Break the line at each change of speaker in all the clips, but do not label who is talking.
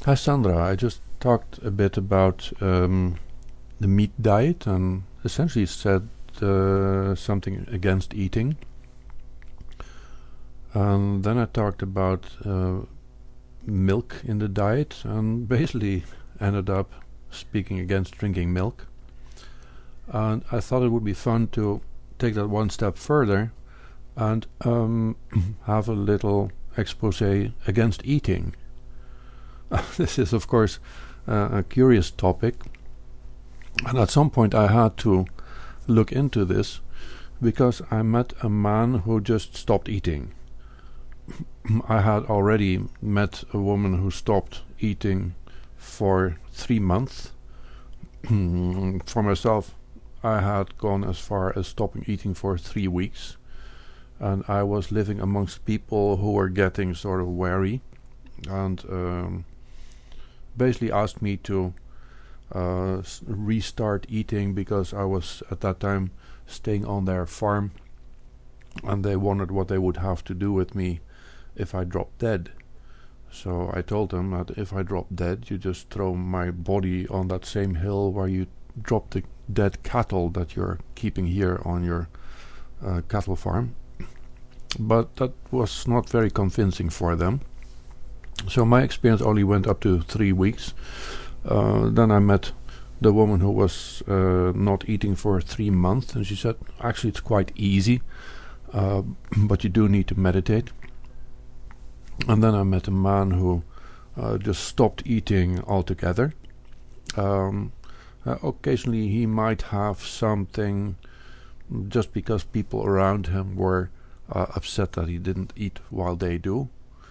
Hi Sandra, I just talked a bit about the meat diet and essentially said something against eating. And then I talked about milk in the diet and basically ended up speaking against drinking milk. And I thought it would be fun to take that one step further and have a little expose against eating. This is, of course, a curious topic, and at some point I had to look into this because I met a man who just stopped eating. I had already met a woman who stopped eating for 3 months. For myself, I had gone as far as stopping eating for 3 weeks, and I was living amongst people who were getting sort of wary and basically asked me to restart eating because I was at that time staying on their farm, and they wondered what they would have to do with me if I dropped dead. So I told them that if I drop dead, you just throw my body on that same hill where you drop the dead cattle that you're keeping here on your cattle farm. But that was not very convincing for them. So my experience only went up to 3 weeks. Then I met the woman who was not eating for 3 months, and she said, actually, it's quite easy, but you do need to meditate. And then I met a man who just stopped eating altogether. Occasionally he might have something just because people around him were upset that he didn't eat while they do,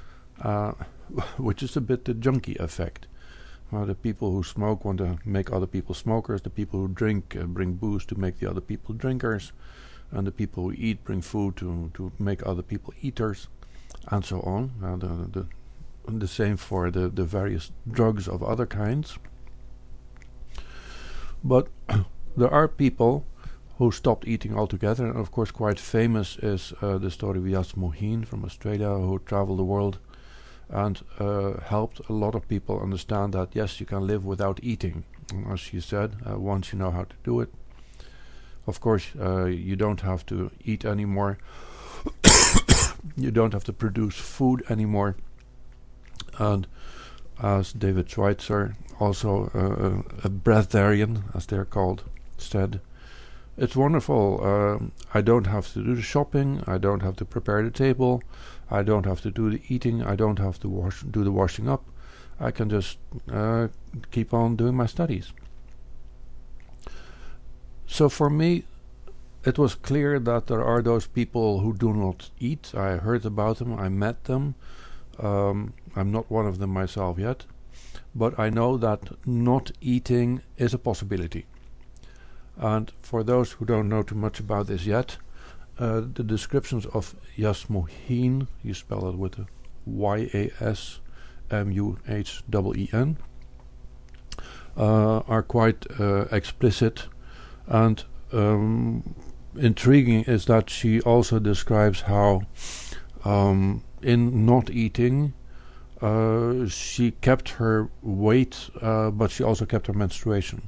which is a bit the junkie effect. The people who smoke want to make other people smokers, the people who drink bring booze to make the other people drinkers, and the people who eat bring food to make other people eaters, and so on. The same for the various drugs of other kinds. But there are people who stopped eating altogether, and of course quite famous is the story of Yas Mohin from Australia, who traveled the world and helped a lot of people understand that yes, you can live without eating. And as she said, once you know how to do it, of course you don't have to eat anymore. You don't have to produce food anymore. And as David Schweitzer, also a breatharian, as they're called, said, it's wonderful. I don't have to do the shopping. I don't have to prepare the table. I don't have to do the eating. I don't have to do the washing up. I can just keep on doing my studies. So for me, it was clear that there are those people who do not eat. I heard about them. I met them. I'm not one of them myself yet. But I know that not eating is a possibility. And for those who don't know too much about this yet, the descriptions of Yas Mohin, you spell it with a Yasmuhen, are quite explicit, and intriguing is that she also describes how in not eating she kept her weight, but she also kept her menstruation.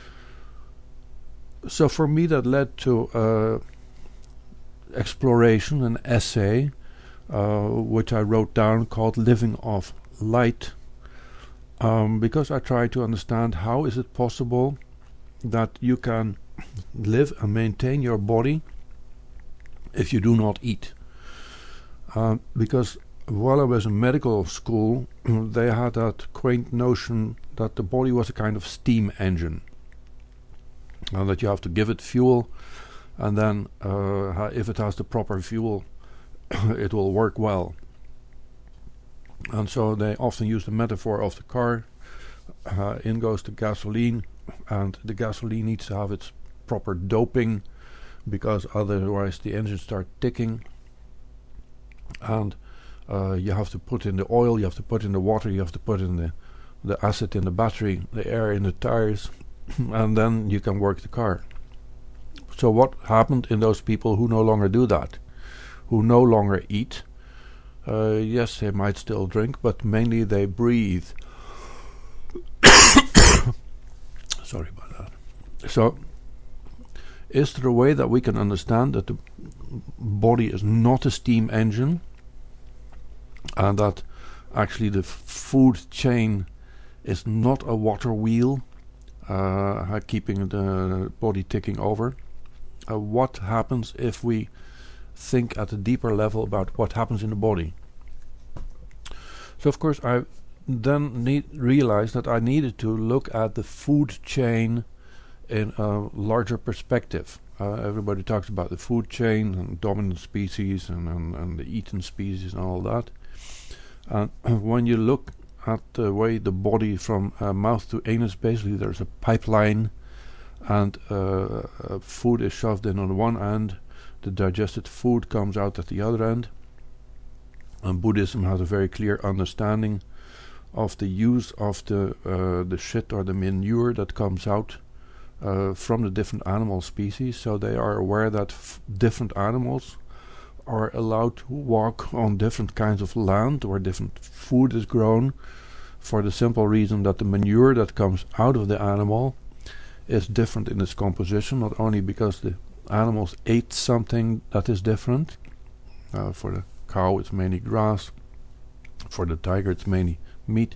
So for me that led to exploration, an essay which I wrote down called Living Off Light, because I tried to understand how is it possible that you can live and maintain your body if you do not eat. Because while I was in medical school, they had that quaint notion that the body was a kind of steam engine, and that you have to give it fuel, and then if it has the proper fuel, it will work well. And so they often use the metaphor of the car. In goes the gasoline, and the gasoline needs to have its proper doping, because otherwise the engine starts ticking. And you have to put in the oil, you have to put in the water, you have to put in the acid in the battery, the air in the tires, and then you can work the car. So what happened in those people who no longer do that, who no longer eat? Yes, they might still drink, but mainly they breathe. Sorry about that. So, is there a way that we can understand that the body is not a steam engine, and that actually the food chain is not a water wheel keeping the body ticking over? What happens if we think at a deeper level about what happens in the body? So of course I then realized that I needed to look at the food chain in a larger perspective. Everybody talks about the food chain and dominant species and the eaten species and all that. And when you look at the way the body from mouth to anus, basically there's a pipeline, and food is shoved in on one end, the digested food comes out at the other end. And Buddhism has a very clear understanding of the use of the shit or the manure that comes out from the different animal species. So they are aware that different animals are allowed to walk on different kinds of land where different food is grown, for the simple reason that the manure that comes out of the animal is different in its composition, not only because the animals ate something that is different. For the cow it's mainly grass, for the tiger it's mainly meat,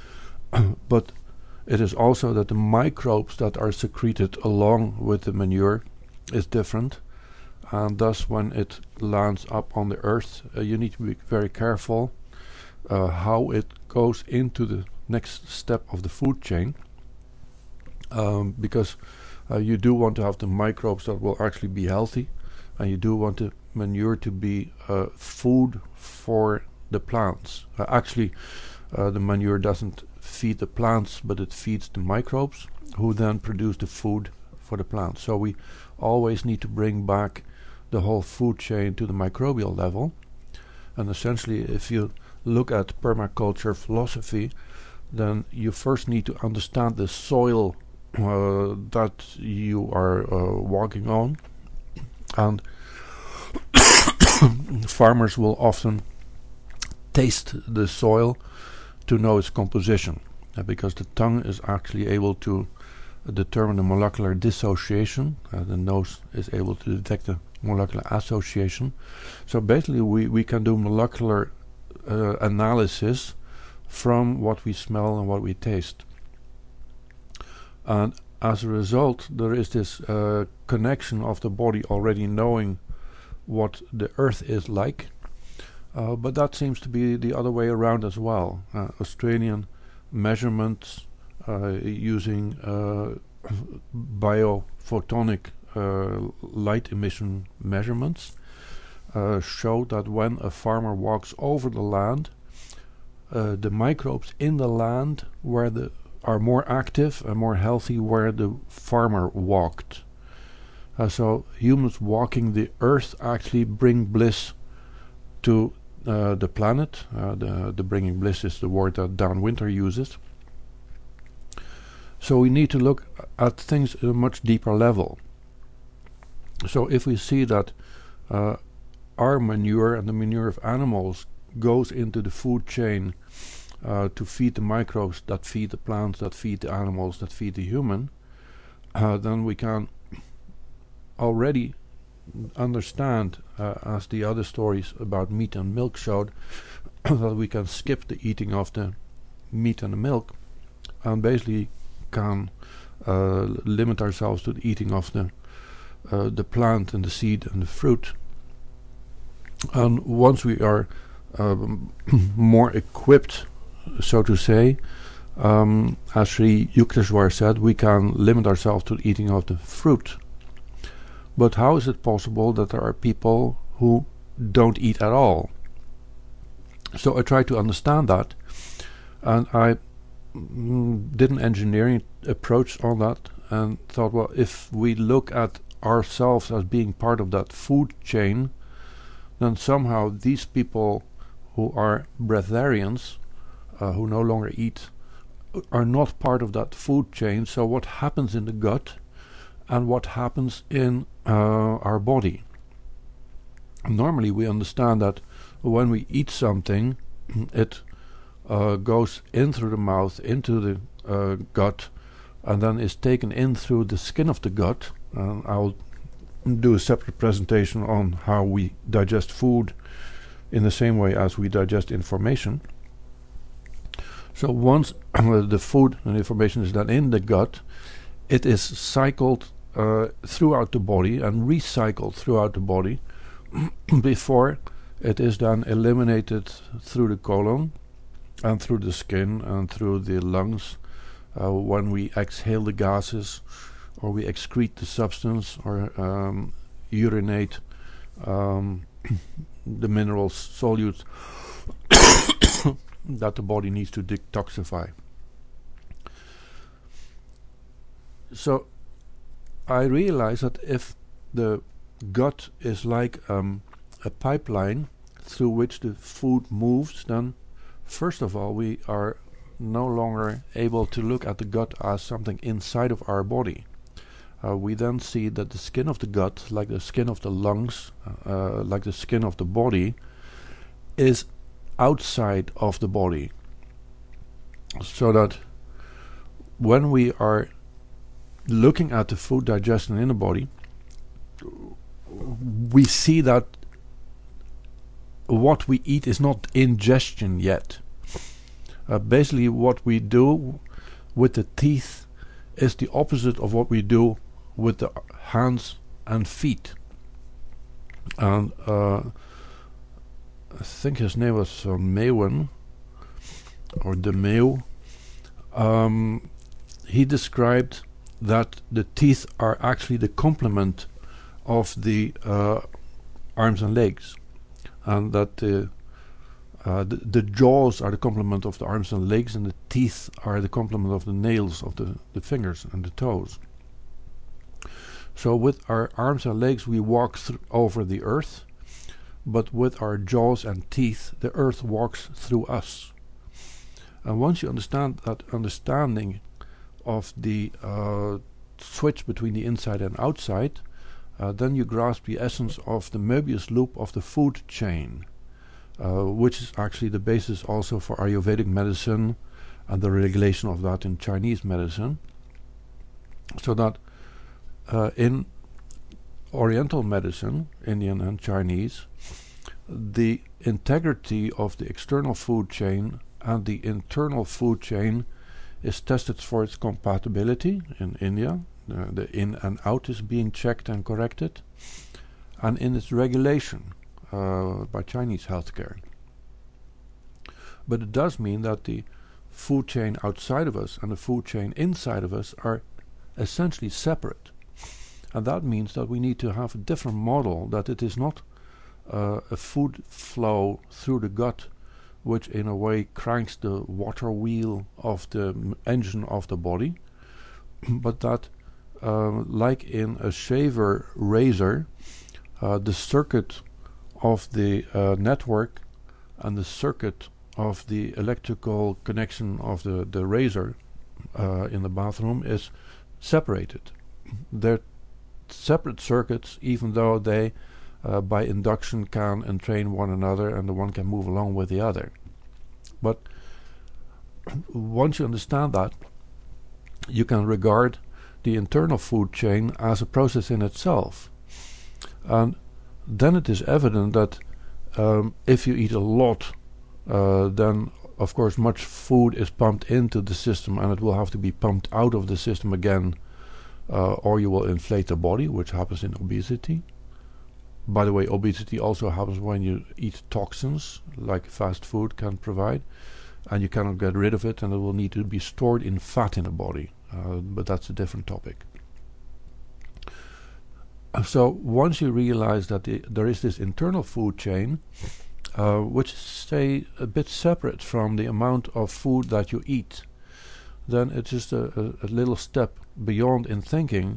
but it is also that the microbes that are secreted along with the manure is different, and thus when it lands up on the earth, you need to be very careful how it goes into the next step of the food chain, because you do want to have the microbes that will actually be healthy, and you do want the manure to be food for the plants. The manure doesn't feed the plants, but it feeds the microbes, who then produce the food for the plants. So we always need to bring back the whole food chain to the microbial level. And essentially, if you look at permaculture philosophy, then you first need to understand the soil that you are walking on. And farmers will often taste the soil to know its composition, because the tongue is actually able to determine the molecular dissociation. The nose is able to detect the molecular association. So basically we can do molecular analysis from what we smell and what we taste. And as a result, there is this connection of the body already knowing what the earth is like. But that seems to be the other way around as well. Australian measurements using biophotonic light emission measurements show that when a farmer walks over the land, the microbes in the land are more active and more healthy where the farmer walked. So humans walking the earth actually bring bliss to the planet. The bringing bliss is the word that Dan Winter uses. So we need to look at things at a much deeper level. So if we see that our manure and the manure of animals goes into the food chain to feed the microbes that feed the plants, that feed the animals, that feed the human, then we can already understand, as the other stories about meat and milk showed, that we can skip the eating of the meat and the milk and basically can limit ourselves to the eating of the plant and the seed and the fruit. And once we are more equipped, so to say, as Sri Yukteswar said, we can limit ourselves to the eating of the fruit. But how is it possible that there are people who don't eat at all? So I tried to understand that, and I did an engineering approach on that and thought, well, if we look at ourselves as being part of that food chain, then somehow these people who are breatharians, who no longer eat, are not part of that food chain. So what happens in the gut and what happens in our body? Normally we understand that when we eat something, it goes in through the mouth, into the gut, and then is taken in through the skin of the gut. And I'll do a separate presentation on how we digest food in the same way as we digest information. So once the food and information is then in the gut, it is cycled throughout the body and recycled throughout the body before it is then eliminated through the colon and through the skin and through the lungs when we exhale the gases or we excrete the substance or urinate the minerals, solutes that the body needs to detoxify. So I realize that if the gut is like a pipeline through which the food moves, then first of all we are no longer able to look at the gut as something inside of our body. We then see that the skin of the gut, like the skin of the lungs, like the skin of the body, is outside of the body. So that when we are looking at the food digestion in the body, we see that what we eat is not ingestion yet. Basically what we do with the teeth is the opposite of what we do with the hands and feet. And I think his name was Meeuwen, or De Meeuw. He described that the teeth are actually the complement of the arms and legs, and that the jaws are the complement of the arms and legs, and the teeth are the complement of the nails of the fingers and the toes. So with our arms and legs we walk over the earth, but with our jaws and teeth the earth walks through us. And once you understand that understanding of the switch between the inside and outside, then you grasp the essence of the Möbius loop of the food chain, which is actually the basis also for Ayurvedic medicine and the regulation of that in Chinese medicine. So that in Oriental medicine, Indian and Chinese, the integrity of the external food chain and the internal food chain is tested for its compatibility in India. The in and out is being checked and corrected, and in its regulation by Chinese healthcare. But it does mean that the food chain outside of us and the food chain inside of us are essentially separate. And that means that we need to have a different model, that it is not a food flow through the gut which in a way cranks the water wheel of the engine of the body, but that like in a shaver razor, the circuit of the network and the circuit of the electrical connection of the razor in the bathroom is separated. They're separate circuits, even though they by induction can entrain one another and the one can move along with the other. But once you understand that, you can regard the internal food chain as a process in itself. And then it is evident that if you eat a lot, then of course much food is pumped into the system and it will have to be pumped out of the system again, or you will inflate the body, which happens in obesity. By the way, obesity also happens when you eat toxins, like fast food can provide, and you cannot get rid of it, and it will need to be stored in fat in the body. But that's a different topic. So once you realize that there is this internal food chain, which is, say, a bit separate from the amount of food that you eat, then it's just a little step beyond in thinking.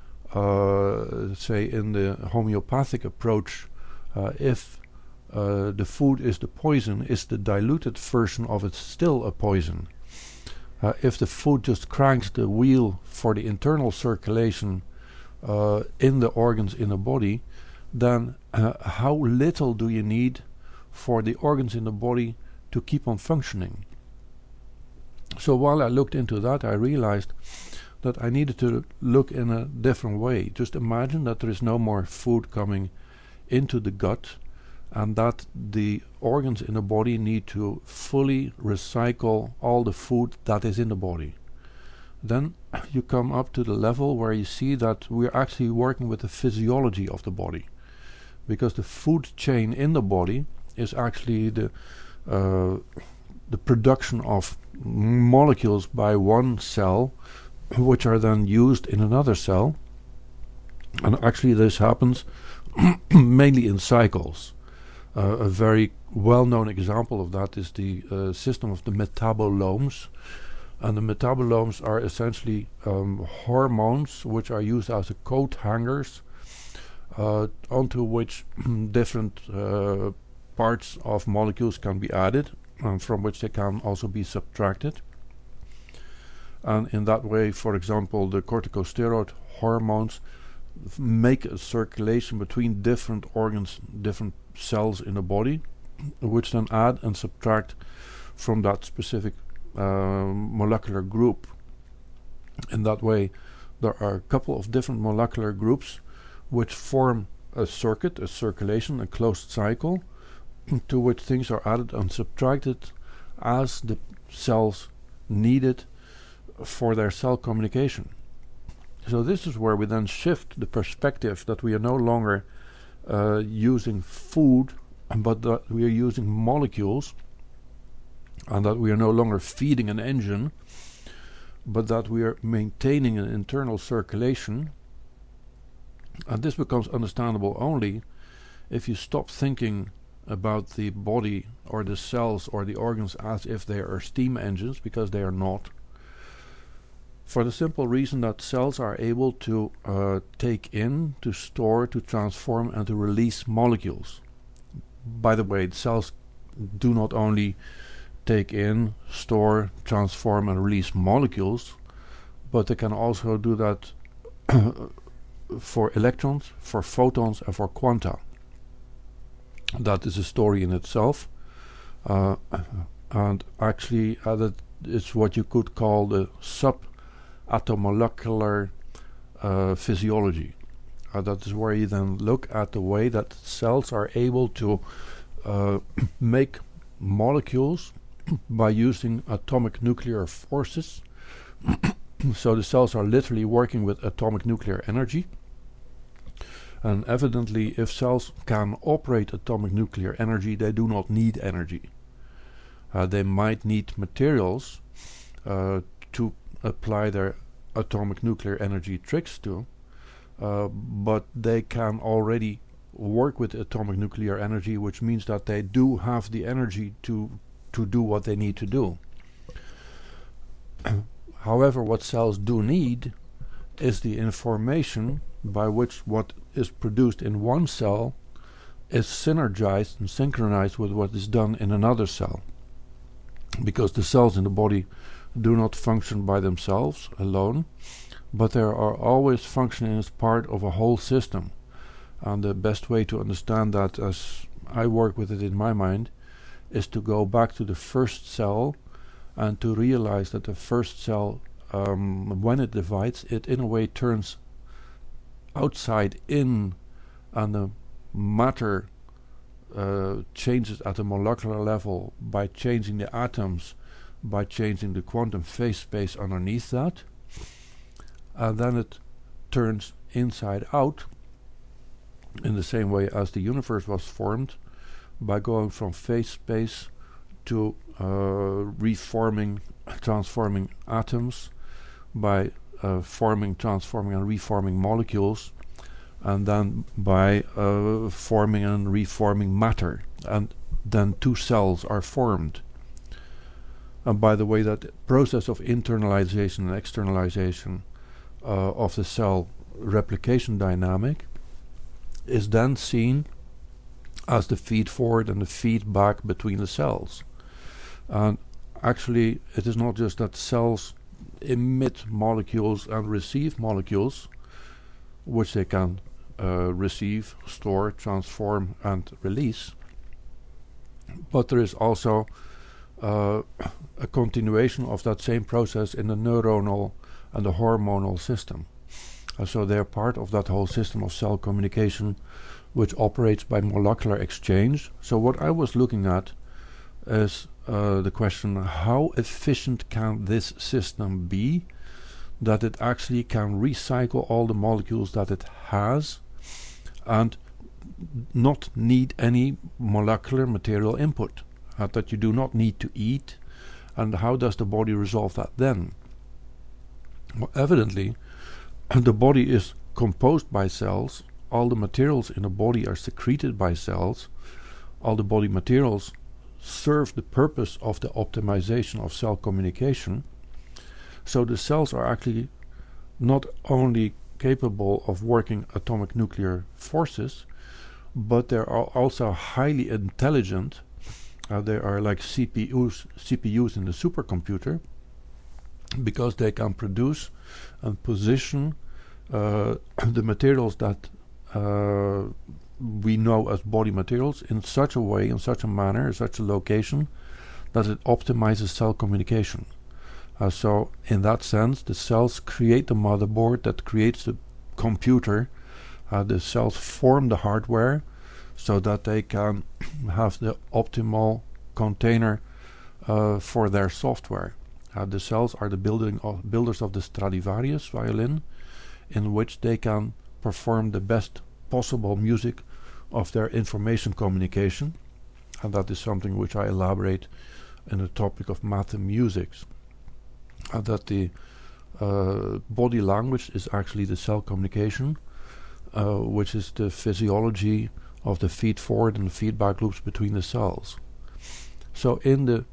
Say in the homeopathic approach, if the food is the poison, is the diluted version of it still a poison? If the food just cranks the wheel for the internal circulation in the organs in the body, then how little do you need for the organs in the body to keep on functioning? So while I looked into that, I realized that I needed to look in a different way. Just imagine that there is no more food coming into the gut, and that the organs in the body need to fully recycle all the food that is in the body. Then you come up to the level where you see that we're actually working with the physiology of the body, because the food chain in the body is actually the production of molecules by one cell, which are then used in another cell. And actually this happens mainly in cycles. A very well-known example of that is the system of the metabolomes. And the metabolomes are essentially hormones which are used as a coat hangers onto which different parts of molecules can be added, and from which they can also be subtracted. And in that way, for example, the corticosteroid hormones make a circulation between different organs, different cells in the body, which then add and subtract from that specific molecular group. In that way, there are a couple of different molecular groups which form a circuit, a circulation, a closed cycle, to which things are added and subtracted as the cells need it for their cell communication. So this is where we then shift the perspective, that we are no longer using food, but that we are using molecules, and that we are no longer feeding an engine, but that we are maintaining an internal circulation. And this becomes understandable only if you stop thinking about the body or the cells or the organs as if they are steam engines, because they are not. For the simple reason that cells are able to take in, to store, to transform, and to release molecules. By the way, the cells do not only take in, store, transform, and release molecules, but they can also do that for electrons, for photons, and for quanta. That is a story in itself, and actually it's what you could call the subatomolecular physiology. That is where you then look at the way that cells are able to make molecules by using atomic nuclear forces. So the cells are literally working with atomic nuclear energy. And evidently, if cells can operate atomic nuclear energy, they do not need energy. They might need materials to apply their atomic nuclear energy tricks to, but they can already work with atomic nuclear energy, which means that they do have the energy to do what they need to do. However, what cells do need is the information by which what is produced in one cell is synergized and synchronized with what is done in another cell. Because the cells in the body do not function by themselves alone, but they are always functioning as part of a whole system. And the best way to understand that, as I work with it in my mind, is to go back to the first cell and to realize that the first cell, when it divides, it in a way turns outside in, and the matter changes at a molecular level by changing the atoms, by changing the quantum phase space underneath that, and then it turns inside out in the same way as the universe was formed, by going from phase space to reforming, transforming atoms, by forming, transforming, and reforming molecules, and then by forming and reforming matter, and then two cells are formed. And by the way, that process of internalization and externalization of the cell replication dynamic is then seen as the feed forward and the feedback between the cells. And actually, it is not just that cells emit molecules and receive molecules, which they can receive, store, transform, and release, but there is also a a continuation of that same process in the neuronal and the hormonal system. So they are part of that whole system of cell communication, which operates by molecular exchange. So what I was looking at is the question, how efficient can this system be that it actually can recycle all the molecules that it has and not need any molecular material input, that you do not need to eat, and how does the body resolve that then? Well, evidently, the body is composed by cells, all the materials in the body are secreted by cells, all the body materials serve the purpose of the optimization of cell communication. So the cells are actually not only capable of working atomic nuclear forces, but they are also highly intelligent. They are like CPUs in the supercomputer, because they can produce and position the materials that we know as body materials in such a way, in such a manner, in such a location, that it optimizes cell communication. So in that sense, the cells create the motherboard that creates the computer. The cells form the hardware so that they can have the optimal container for their software. The cells are the builders of the Stradivarius violin, in which they can perform the best possible music of their information communication, and that is something which I elaborate in the topic of math and music. That the body language is actually the cell communication, which is the physiology of the feed-forward and feedback loops between the cells. So in the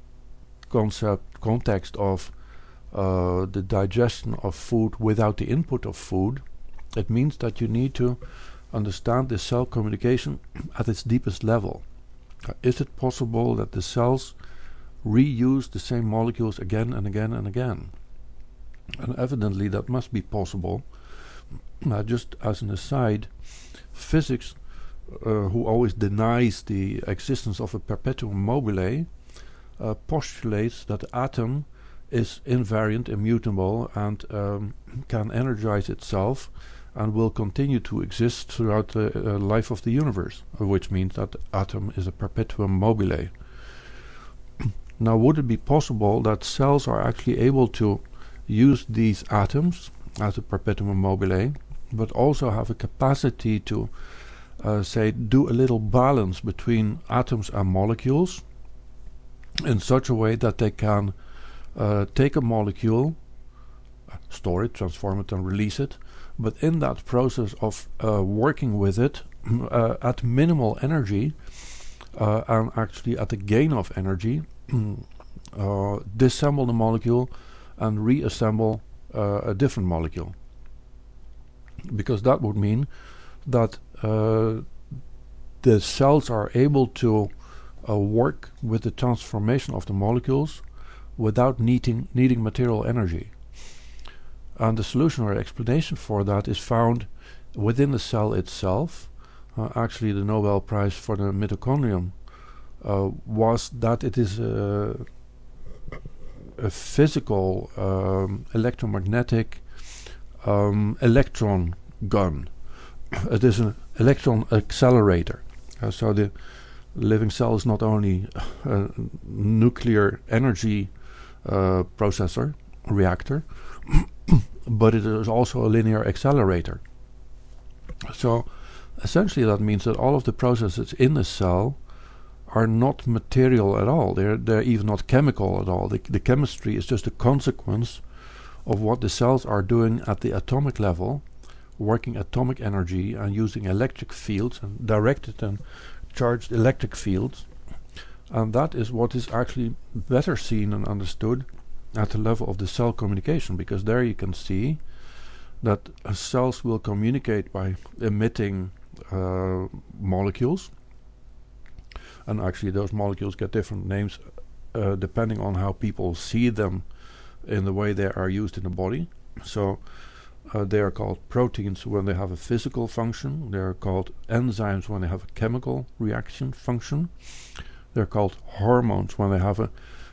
context of the digestion of food without the input of food, it means that you need to understand the cell communication at its deepest level. Is it possible that the cells reuse the same molecules again and again and again? And evidently that must be possible. Just as an aside, physics, who always denies the existence of a perpetuum mobile, postulates that the atom is invariant, immutable, and can energize itself and will continue to exist throughout the life of the universe, which means that the atom is a perpetuum mobile. Now, would it be possible that cells are actually able to use these atoms as a perpetuum mobile, but also have a capacity to, say, do a little balance between atoms and molecules in such a way that they can take a molecule, store it, transform it, and release it, but in that process of working with it at minimal energy and actually at the gain of energy, disassemble the molecule and reassemble a different molecule. Because that would mean that the cells are able to work with the transformation of the molecules without needing material energy. And the solution or explanation for that is found within the cell itself. Actually, the Nobel Prize for the mitochondrium was that it is a physical electromagnetic electron gun. It is an electron accelerator. So the living cell is not only a nuclear energy processor, reactor, but it is also a linear accelerator. So essentially that means that all of the processes in the cell are not material at all. They're even not chemical at all. The chemistry is just a consequence of what the cells are doing at the atomic level, working atomic energy and using electric fields and directed and charged electric fields. And that is what is actually better seen and understood at the level of the cell communication, because there you can see that cells will communicate by emitting molecules, and actually those molecules get different names depending on how people see them in the way they are used in the body. So they are called proteins when they have a physical function. They are called enzymes when they have a chemical reaction function. They're called hormones when they have a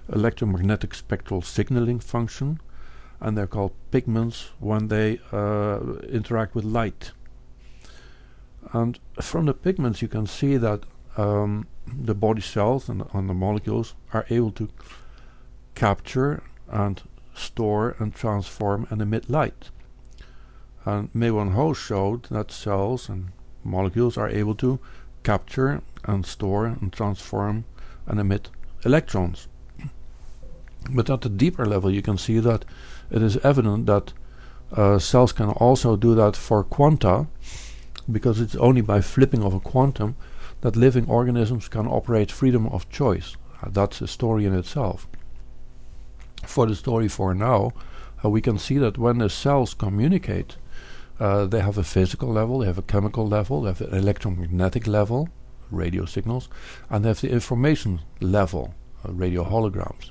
electromagnetic spectral signaling function, and they're called pigments when they interact with light. And from the pigments you can see that the body cells and the molecules are able to capture and store and transform and emit light. And Mei-Wan Ho showed that cells and molecules are able to capture and store and transform and emit electrons. But at the deeper level you can see that it is evident that cells can also do that for quanta, because it's only by flipping of a quantum that living organisms can operate freedom of choice. That's a story in itself. For the story for now, we can see that when the cells communicate, they have a physical level, they have a chemical level, they have an electromagnetic level, radio signals, and they have the information level, radio holograms.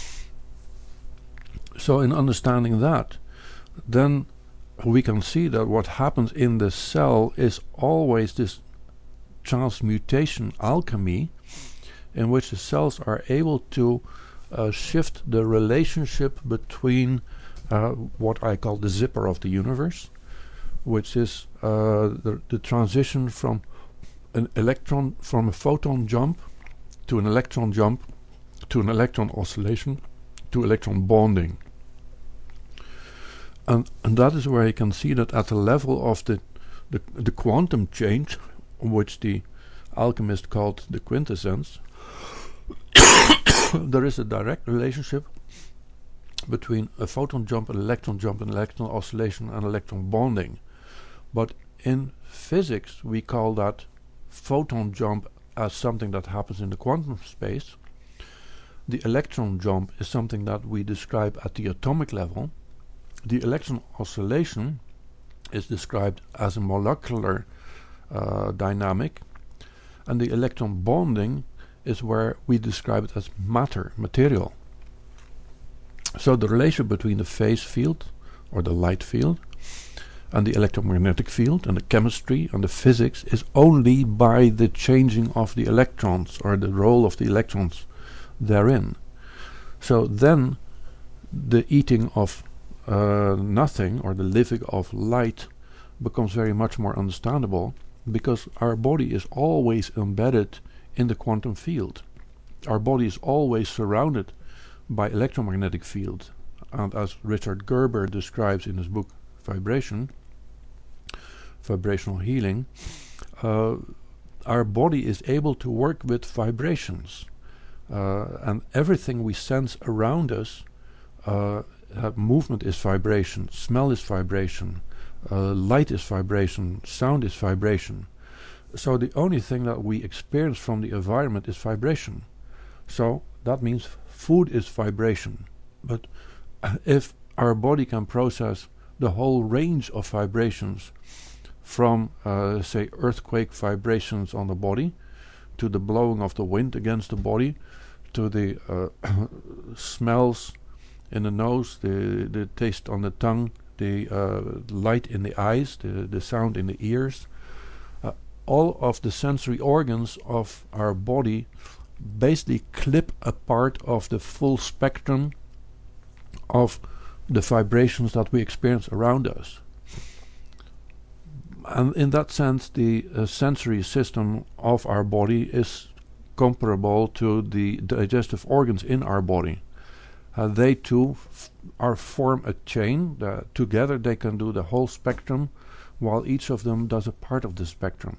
So in understanding that, then we can see that what happens in the cell is always this transmutation alchemy, in which the cells are able to shift the relationship between what I call the zipper of the universe, which is the transition from an electron, from a photon jump to an electron jump to an electron oscillation to electron bonding. And that is where you can see that at the level of the quantum change, which the alchemist called the quintessence, there is a direct relationship between a photon jump, an electron oscillation, and electron bonding. But in physics we call that photon jump as something that happens in the quantum space. The electron jump is something that we describe at the atomic level. The electron oscillation is described as a molecular dynamic, and the electron bonding is where we describe it as matter, material. So the relation between the phase field, or the light field, and the electromagnetic field, and the chemistry and the physics is only by the changing of the electrons, or the role of the electrons therein. So then the eating of nothing, or the living of light, becomes very much more understandable, because our body is always embedded in the quantum field. Our body is always surrounded by electromagnetic field, and as Richard Gerber describes in his book Vibration, Vibrational Healing, our body is able to work with vibrations, and everything we sense around us, movement is vibration, smell is vibration, light is vibration, sound is vibration. So the only thing that we experience from the environment is vibration. So that means food is vibration. But if our body can process the whole range of vibrations, from say earthquake vibrations on the body, to the blowing of the wind against the body, to the smells in the nose, the taste on the tongue, the light in the eyes, the sound in the ears, all of the sensory organs of our body basically clip a part of the full spectrum of the vibrations that we experience around us. And in that sense, the sensory system of our body is comparable to the digestive organs in our body. They too form a chain. Together they can do the whole spectrum, while each of them does a part of the spectrum.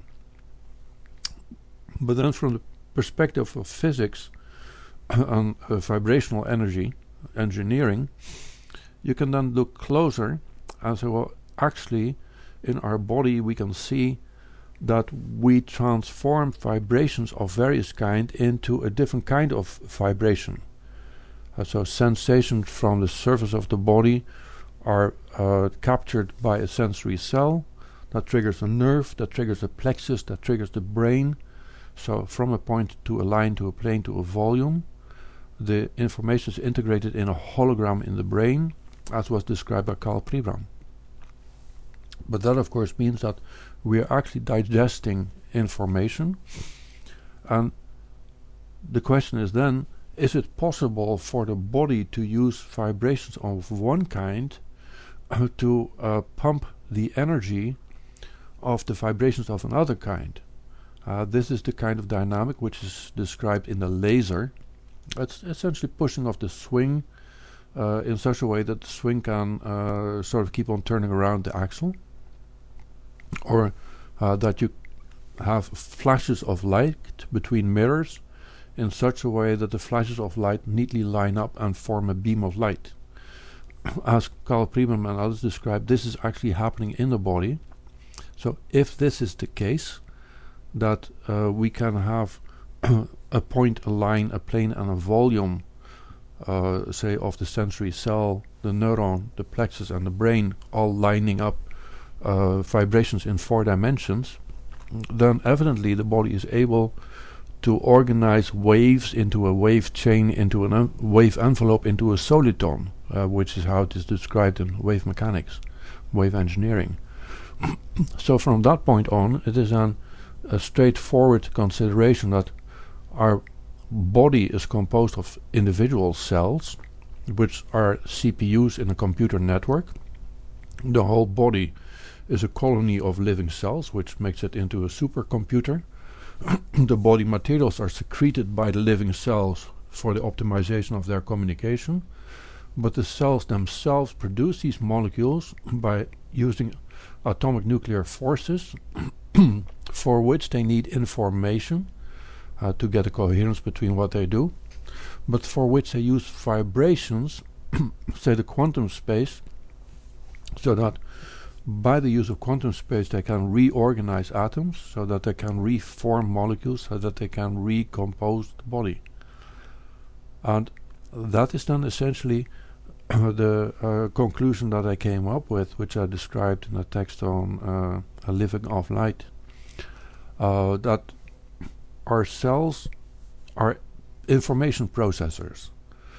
But then from the perspective of physics and vibrational energy engineering, you can then look closer and say, well, actually in our body we can see that we transform vibrations of various kind into a different kind of vibration. So sensations from the surface of the body are captured by a sensory cell that triggers a nerve, that triggers a plexus, that triggers the brain. So from a point to a line to a plane to a volume, the information is integrated in a hologram in the brain, as was described by Karl Pribram. But that of course means that we are actually digesting information, and the question is then, is it possible for the body to use vibrations of one kind to pump the energy of the vibrations of another kind? This is the kind of dynamic which is described in the laser. It's essentially pushing off the swing in such a way that the swing can sort of keep on turning around the axle, or that you have flashes of light between mirrors in such a way that the flashes of light neatly line up and form a beam of light. As Karl Priemann and others describe, this is actually happening in the body. So if this is the case, that we can have a point, a line, a plane and a volume, say of the sensory cell, the neuron, the plexus and the brain all lining up vibrations in 4 dimensions, then evidently the body is able to organize waves into a wave chain, into a wave envelope, into a soliton, which is how it is described in wave mechanics, wave engineering. So from that point on, it is a straightforward consideration that our body is composed of individual cells, which are CPUs in a computer network. The whole body is a colony of living cells, which makes it into a supercomputer. The body materials are secreted by the living cells for the optimization of their communication, but the cells themselves produce these molecules by using atomic nuclear forces for which they need information to get a coherence between what they do, but for which they use vibrations, say the quantum space, so that by the use of quantum space they can reorganize atoms, so that they can reform molecules, so that they can recompose the body. And that is then essentially the conclusion that I came up with, which I described in a text on A Living Off Light, that our cells are information processors.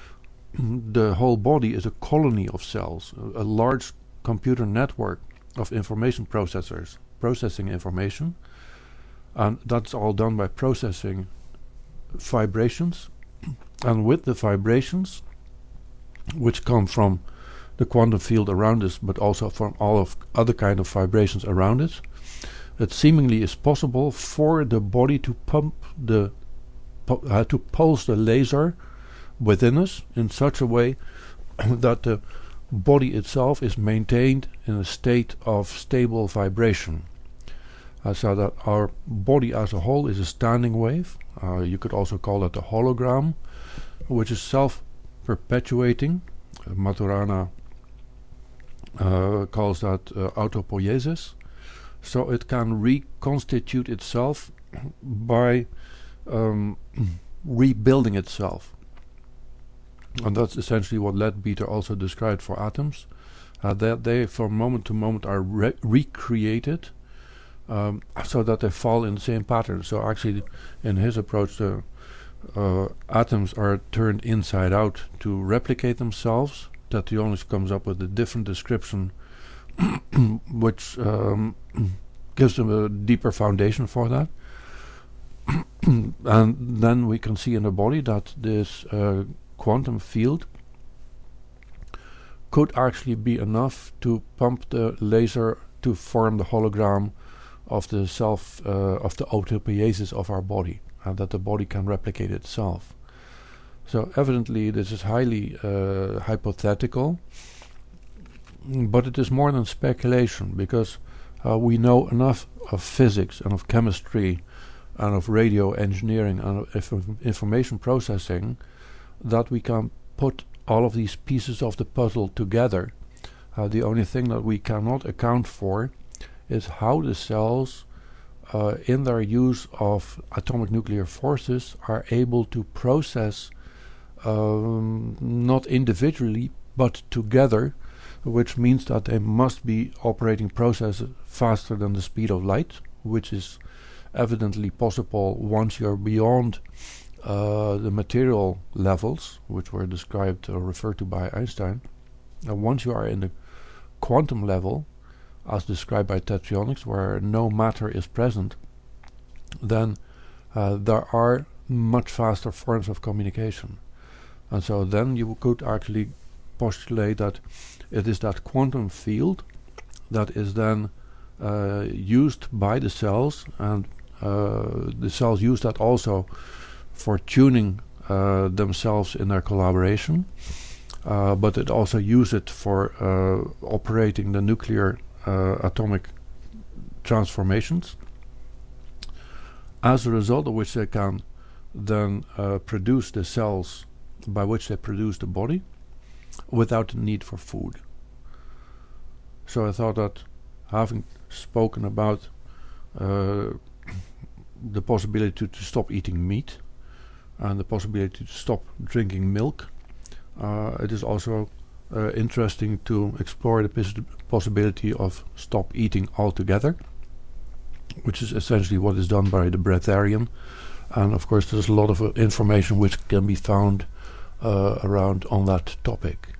The whole body is a colony of cells, a large computer network of information processors, processing information, and that's all done by processing vibrations. And with the vibrations, which come from the quantum field around us, but also from all of other kind of vibrations around us, it seemingly is possible for the body to pump the to pulse the laser within us in such a way that the body itself is maintained in a state of stable vibration, so that our body as a whole is a standing wave. You could also call it a hologram, which is self-perpetuating. Maturana calls that autopoiesis. So it can reconstitute itself by rebuilding itself. And that's essentially what Leadbeater also described for atoms, that they from moment to moment are recreated, so that they fall in the same pattern. So actually in his approach, the atoms are turned inside out to replicate themselves. Tatyonix comes up with a different description which gives them a deeper foundation for that. And then we can see in the body that this quantum field could actually be enough to pump the laser to form the hologram of the self, of the autopoiesis of our body, and that the body can replicate itself. So evidently this is highly hypothetical, but it is more than speculation, because we know enough of physics and of chemistry and of radio engineering and of information processing that we can put all of these pieces of the puzzle together. The only thing that we cannot account for is how the cells, in their use of atomic nuclear forces, are able to process not individually but together, which means that they must be operating processes faster than the speed of light, which is evidently possible once you're beyond the material levels, which were described or referred to by Einstein. And once you are in the quantum level, as described by Tatyonix, where no matter is present, then there are much faster forms of communication. And so then you could actually postulate that it is that quantum field that is then used by the cells, and the cells use that also for tuning themselves in their collaboration, but it also use it for operating the nuclear atomic transformations, as a result of which they can then produce the cells by which they produce the body without the need for food. So I thought that, having spoken about the possibility to stop eating meat and the possibility to stop drinking milk, it is also interesting to explore the possibility of stop eating altogether, which is essentially what is done by the breatharian. And of course there's a lot of information which can be found around on that topic.